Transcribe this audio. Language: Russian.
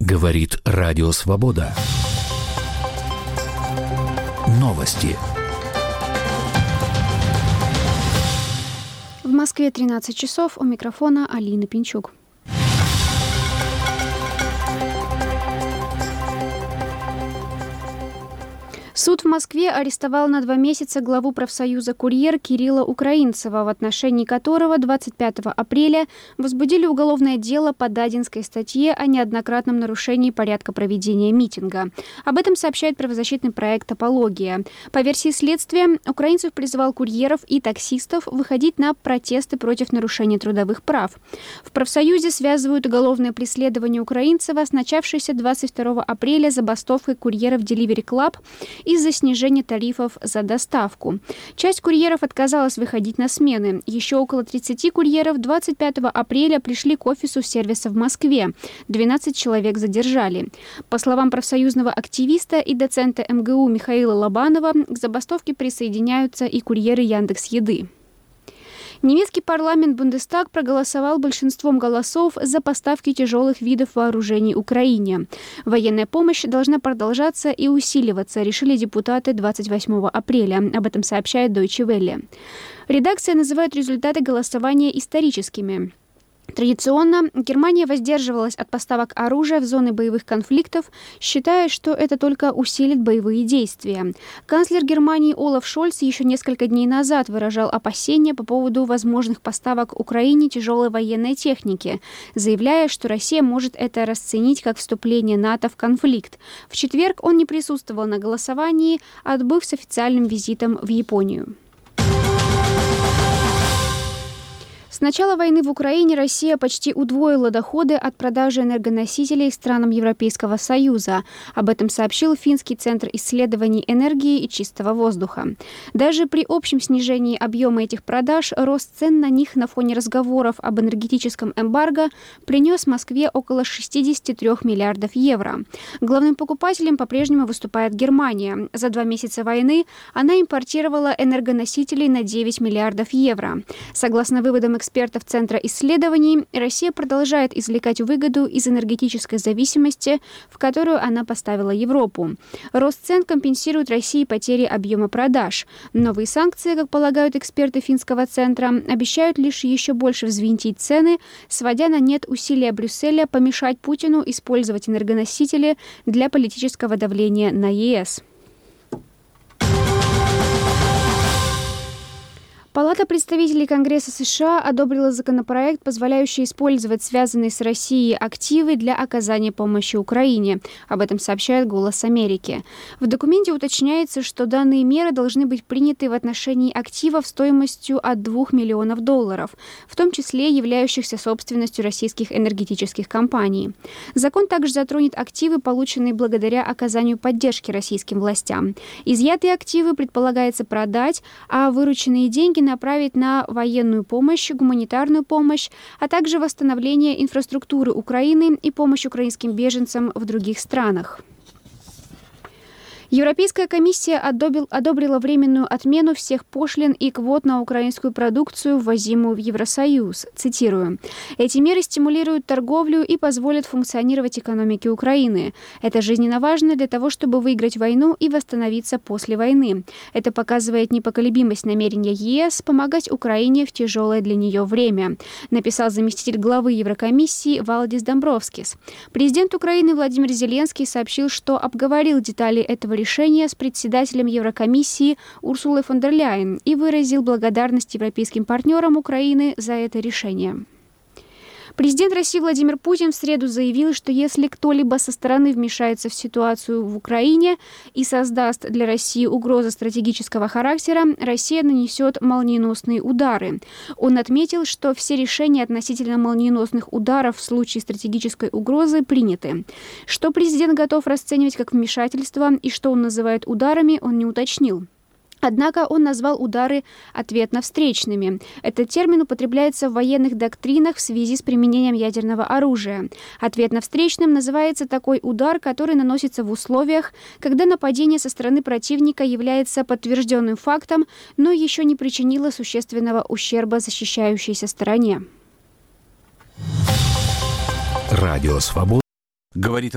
Говорит Радио Свобода. Новости. В Москве 13 часов. У микрофона Алина Пинчук. Суд в Москве арестовал на 2 месяца главу профсоюза «Курьер» Кирилла Украинцева, в отношении которого 25 апреля возбудили уголовное дело по Дадинской статье о неоднократном нарушении порядка проведения митинга. Об этом сообщает правозащитный проект «Апология». По версии следствия, Украинцев призывал курьеров и таксистов выходить на протесты против нарушения трудовых прав. В профсоюзе связывают уголовное преследование Украинцева с начавшейся 22 апреля забастовкой курьеров Delivery Club из-за снижения тарифов за доставку. Часть курьеров отказалась выходить на смены. Еще около 30 курьеров 25 апреля пришли к офису сервиса в Москве. 12 человек задержали. По словам профсоюзного активиста и доцента МГУ Михаила Лобанова, к забастовке присоединяются и курьеры Яндекс.Еды. Немецкий парламент Бундестаг проголосовал большинством голосов за поставки тяжелых видов вооружений Украине. Военная помощь должна продолжаться и усиливаться, решили депутаты 28 апреля. Об этом сообщает Deutsche Welle. Редакция называет результаты голосования историческими. Традиционно Германия воздерживалась от поставок оружия в зоны боевых конфликтов, считая, что это только усилит боевые действия. Канцлер Германии Олаф Шольц еще несколько дней назад выражал опасения по поводу возможных поставок Украине тяжелой военной техники, заявляя, что Россия может это расценить как вступление НАТО в конфликт. В четверг он не присутствовал на голосовании, отбыв с официальным визитом в Японию. С начала войны в Украине Россия почти удвоила доходы от продажи энергоносителей странам Европейского Союза. Об этом сообщил Финский центр исследований энергии и чистого воздуха. Даже при общем снижении объема этих продаж рост цен на них на фоне разговоров об энергетическом эмбарго принес Москве около 63 миллиардов евро. Главным покупателем по-прежнему выступает Германия. За 2 месяца войны она импортировала энергоносителей на 9 миллиардов евро. Согласно выводам экспертов Центра исследований, Россия продолжает извлекать выгоду из энергетической зависимости, в которую она поставила Европу. Рост цен компенсирует России потери объема продаж. Новые санкции, как полагают эксперты Финского центра, обещают лишь еще больше взвинтить цены, сводя на нет усилия Брюсселя помешать Путину использовать энергоносители для политического давления на ЕС. Палата представителей Конгресса США одобрила законопроект, позволяющий использовать связанные с Россией активы для оказания помощи Украине. Об этом сообщает «Голос Америки». В документе уточняется, что данные меры должны быть приняты в отношении активов стоимостью от $2 миллионов, в том числе являющихся собственностью российских энергетических компаний. Закон также затронет активы, полученные благодаря оказанию поддержки российским властям. Изъятые активы предполагается продать, а вырученные деньги направить на военную помощь, гуманитарную помощь, а также восстановление инфраструктуры Украины и помощь украинским беженцам в других странах. Европейская комиссия одобрила временную отмену всех пошлин и квот на украинскую продукцию, ввозимую в Евросоюз. Цитирую. «Эти меры стимулируют торговлю и позволят функционировать экономике Украины. Это жизненно важно для того, чтобы выиграть войну и восстановиться после войны. Это показывает непоколебимость намерения ЕС помогать Украине в тяжелое для нее время», написал заместитель главы Еврокомиссии Валдис Домбровскис. Президент Украины Владимир Зеленский сообщил, что обговорил детали этого решения с председателем Еврокомиссии Урсулой фон дер Ляйен и выразил благодарность европейским партнерам Украины за это решение. Президент России Владимир Путин в среду заявил, что если кто-либо со стороны вмешается в ситуацию в Украине и создаст для России угрозу стратегического характера, Россия нанесет молниеносные удары. Он отметил, что все решения относительно молниеносных ударов в случае стратегической угрозы приняты. Что президент готов расценивать как вмешательство и что он называет ударами, он не уточнил. Однако он назвал удары ответно-встречными. Этот термин употребляется в военных доктринах в связи с применением ядерного оружия. Ответно-встречным называется такой удар, который наносится в условиях, когда нападение со стороны противника является подтвержденным фактом, но еще не причинило существенного ущерба защищающейся стороне. Радио Свобода говорит